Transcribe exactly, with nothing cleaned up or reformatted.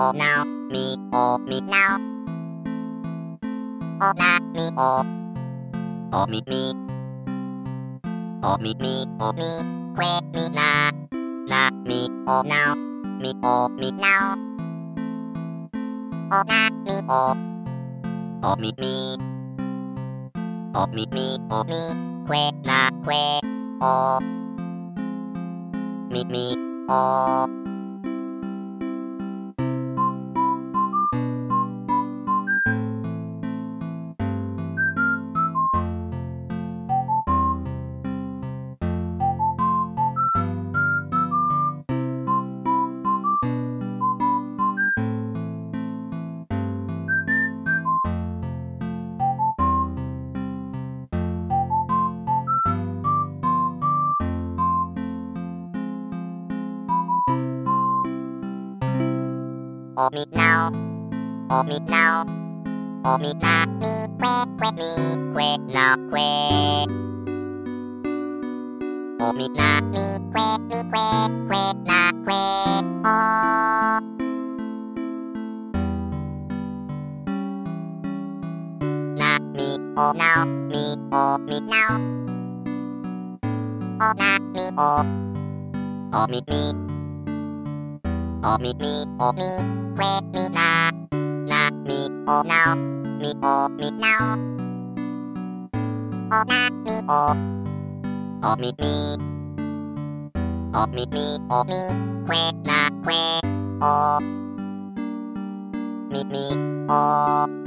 おなみおみなおなみおおみみおみみおみくえみななみおなみおみなおなみおおみみおみみおみくえなくえおみみおおみなおおみなおおみなみくえくえみくえなくえおみなみくえみくえくえなくえおなみおなみおみなおなみおおみみおみみおみくえみななみおなみおみなおなみおおみみおみみおみくえなくえおみみお